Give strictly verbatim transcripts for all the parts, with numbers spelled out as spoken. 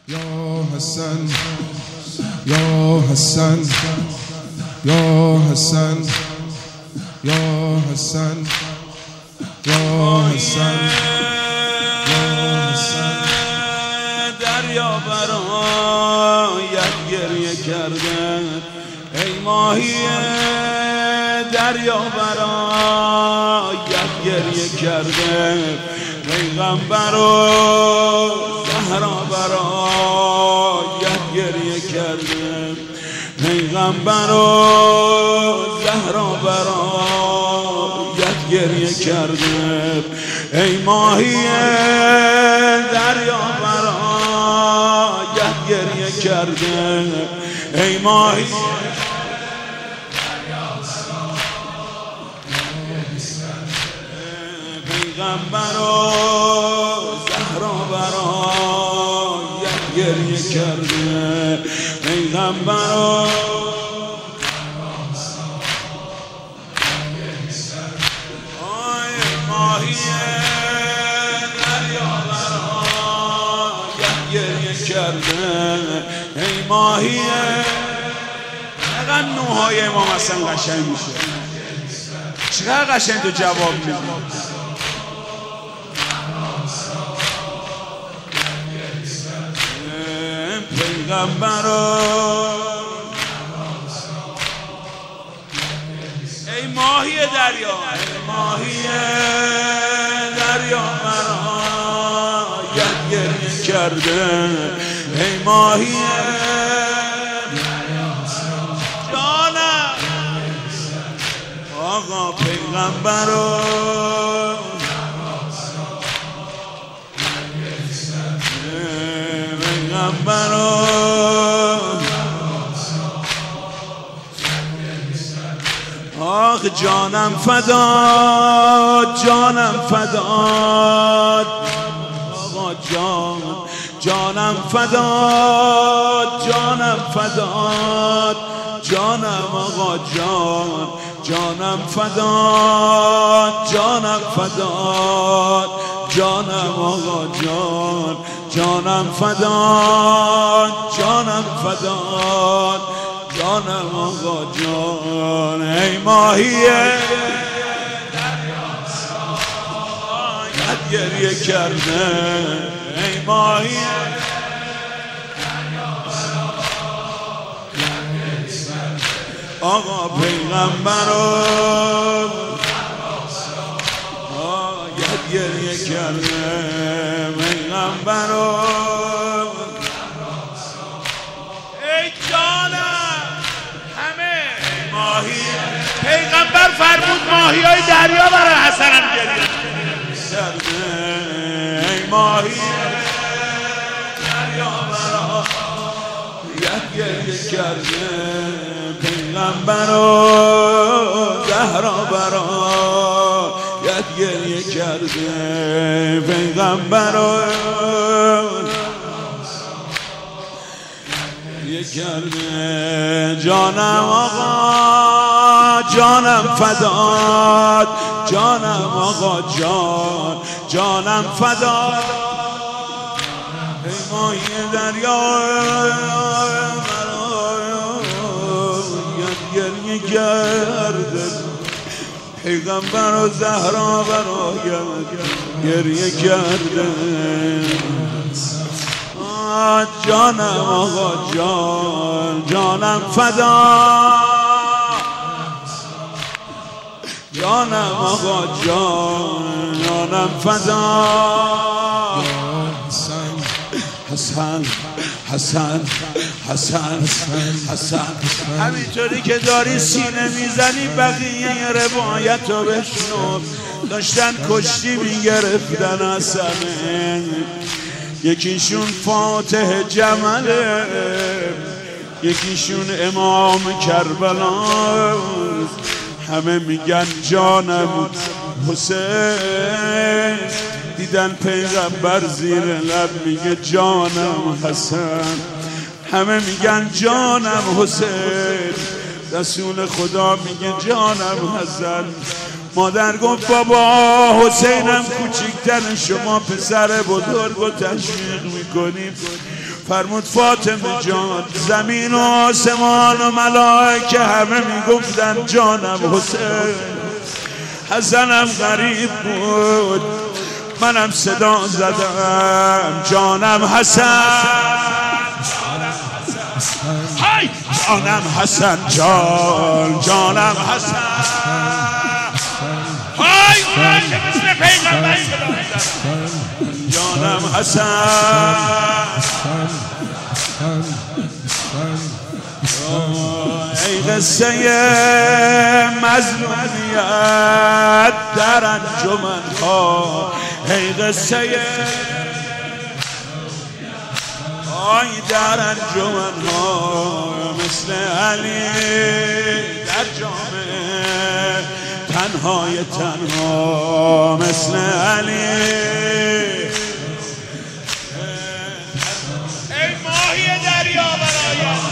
یا حسن یا حسن یا حسن یا حسن یا حسن یا حسن دریا برایت گریه کرده ای ماهی دریا برایت گریه کرده پیغمبر و زهرا برایت گریه کرده پیغمبر و زهرا برایت گریه کرده ای ماهی دریا برایت گریه کرده ای ماهی پیغمبر و زهرا برایت گریه کرده پیغمبر و ماهی دریا برایت گریه کرده ای ماهی چقدر نوهای امام حسن قشنگ میشه چقدر قشنگ تو جواب میدی پیغمبر ای ماهی دریا ای ماهی دریا برایت گریه کرده ای ماهی جانم آقا پیغمبر پیغمبر آخ جانم فداد جانم فداد آقا جان جانم فداد جانم فداد جانم آقا جان جانم فداد جانم فداد جانم آقا جان جانم فداد جانم فداد جانم آقا جان ای ماهی دریا گریه کرده ای ماهی آقا پیغمبر آید گریه کرده پیغمبر ای جانم همه ماهی پیغمبر فرمود ماهی های دریا برای حسنم گریه کرده ای ماهی دریا برایت گریه کرده پیغمبر و زهرا برایت گریه کرده پیغمبر و گریه کرده جانم آقا جانم فداد جانم آقا جان جانم فداد ای ماهی دریا گریه کرده پیغمبر و زهرا برایت گریه کرده جانم آقا جان جانم فدا جانم آقا جان جانم فدا حسن حسن حسن حسن همینطوری که داری سینه میزنی بقیه روایت رو بشنو داشتن کشتی میگرفتن حسنه یکیشون فاتح جمله یکیشون امام کربلا همه میگن جانم حسین دیدن پیغمبر زیر لب میگه جانم حسن همه میگن جانم حسین رسول خدا میگه جانم حسن مادر گفت بابا حسینم کوچیکتر شما پسر بزرگ رو تشویق میکنیم فرمود فاطمه جان زمین و آسمان و ملائکه همه میگفتن جانم حسین. حسنم غریب بود، منم صدا زدم جانم حسن، های جانم حسن جان، جانم حسن، های اونایی که مثل پیغمبر جانم حسن. ای قصه مظلومیت در انجمن ها، ای قصه آی در انجمن ها، مثل علی در جامعه تنهای تنها، مثل علی. ای ماهی دریا برایم،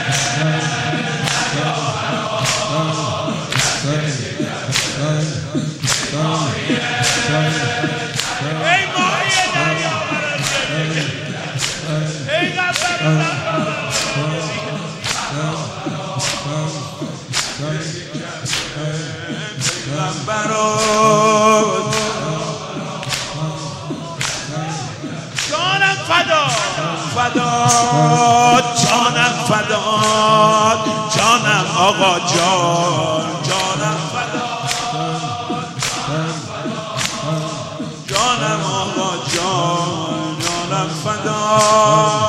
ای ماهی دریا برایم، ای پیغمبران جانم فدا، فدا جانم فدا، جانم آقا جان، جانم فدا، جانم آقا جان، جانم فدا.